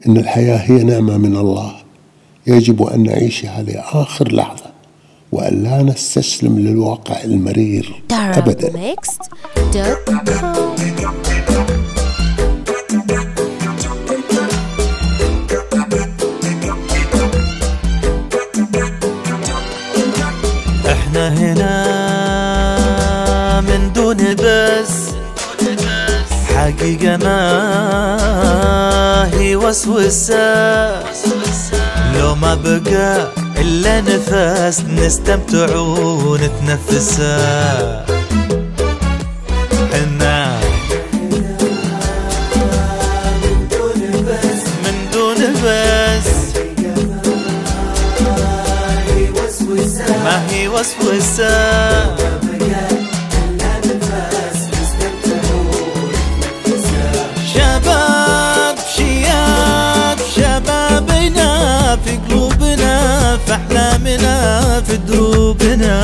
إن الحياة هي نعمة من الله يجب أن نعيشها لآخر لحظة، وأن لا نستسلم للواقع المرير أبدا. احنا هنا من دون بس، حقيقة ما هي وسوسة، لو ما بقى إلا نفس نستمتع ونتنفسه. حنا من دون بس ما هي وسوسة، شباب شياب شبابنا في قلوبنا، في أحلامنا في دروبنا.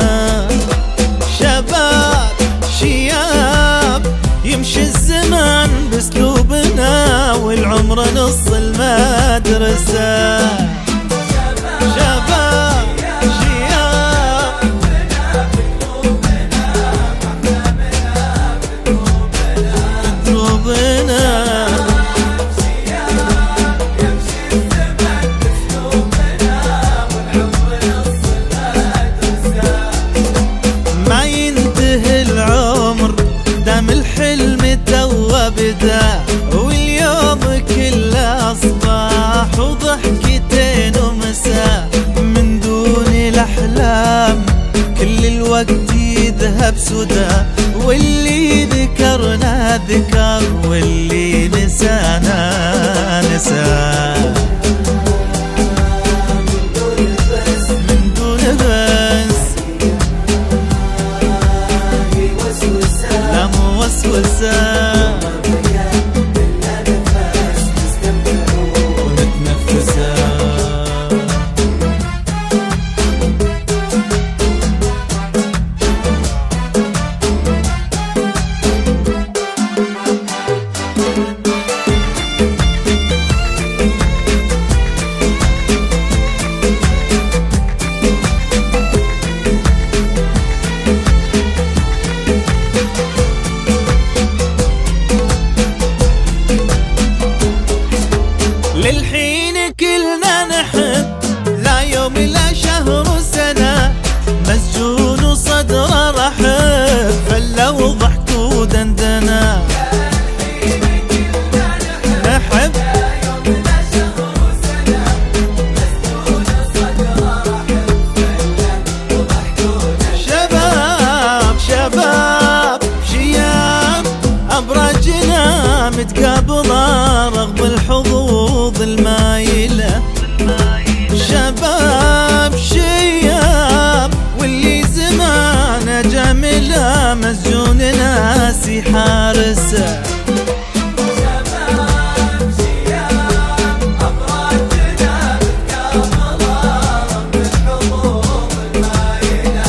شباب شياب يمشي الزمان باسلوبنا، والعمر نص المدرسة. شباب شياب دروبنا، ما ينتهي العمر دام الحلم توا بدا، واليوم كله أصبح وضحكتين ومساء. من دون الأحلام كل الوقت يذهب سدى، واللي ذكرنا ذكر واللي نسانا نسى. من دون بس لا موسوسة، للحين كلنا نحب، لا يوم لا شهر سنة، مسجون صدر رحب، فلو ضحك ودندنا. نحب شباب شباب شياب أبراجنا متقابضة رغم الحظوظ المايلة. شباب شياب واللي زمانه جميلة، مسجون ناسي حارسه. شباب شياب أبراجنا متقابضة رغم الحظوظ المايلة.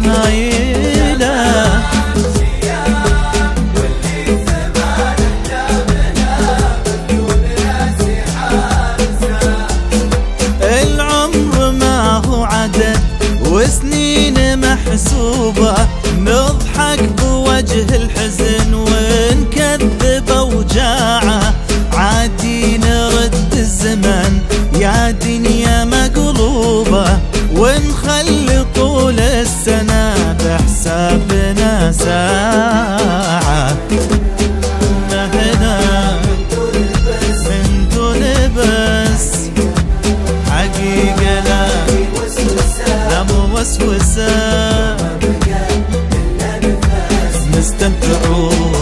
وسنين محسوبة نضحك بوجه الحزن ونكذب أوجاعه، عادي نرد الزمن يا دنيا مقلوبة، ونخلي طول السنة بحسابنا ساعة. هنا من دون بس، حقيقة لا موسوسة، نستمتع